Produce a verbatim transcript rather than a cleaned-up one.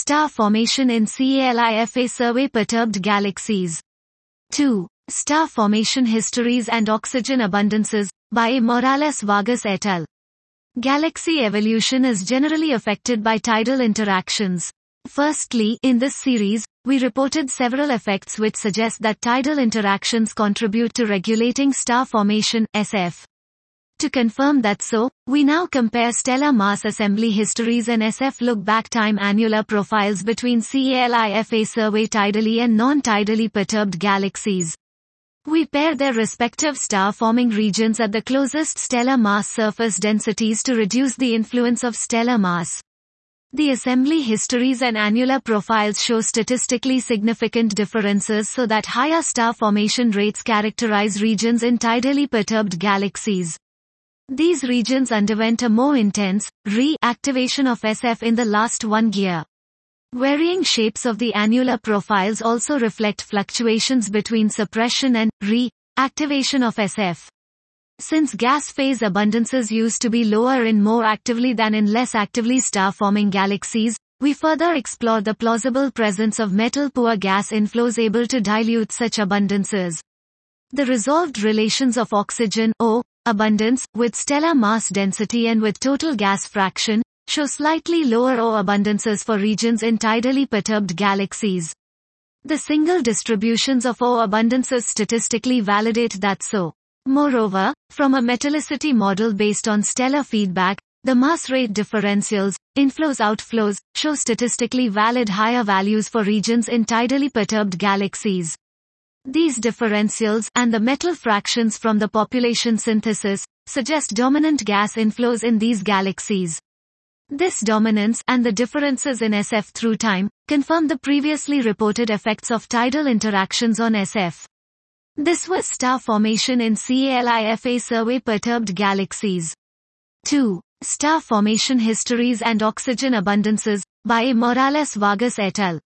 Star formation in CALIFA survey perturbed galaxies. two. Star formation histories and oxygen abundances, by Morales Vargas et al. Galaxy evolution is generally affected by tidal interactions. Firstly, in this series, we reported several effects which suggest that tidal interactions contribute to regulating star formation, S F. To confirm that so, we now compare stellar mass assembly histories and S F look-back time annular profiles between CALIFA survey tidally and non-tidally perturbed galaxies. We pair their respective star-forming regions at the closest stellar mass surface densities to reduce the influence of stellar mass. The assembly histories and annular profiles show statistically significant differences so that higher star formation rates characterize regions in tidally perturbed galaxies. These regions underwent a more intense, re-activation of S F in the last one year. Varying shapes of the annular profiles also reflect fluctuations between suppression and re-activation of S F. Since gas phase abundances used to be lower in more actively than in less actively star-forming galaxies, we further explore the plausible presence of metal-poor gas inflows able to dilute such abundances. The resolved relations of oxygen O abundance with stellar mass density and with total gas fraction show slightly lower O abundances for regions in tidally perturbed galaxies. The single distributions of O abundances statistically validate that so. Moreover, from a metallicity model based on stellar feedback, the mass rate differentials, inflows-outflows, show statistically valid higher values for regions in tidally perturbed galaxies. These differentials, and the metal fractions from the population synthesis, suggest dominant gas inflows in these galaxies. This dominance, and the differences in S F through time, confirm the previously reported effects of tidal interactions on S F. This was star formation in CALIFA survey perturbed galaxies. two. Star formation histories and oxygen abundances, by Morales Vargas et al.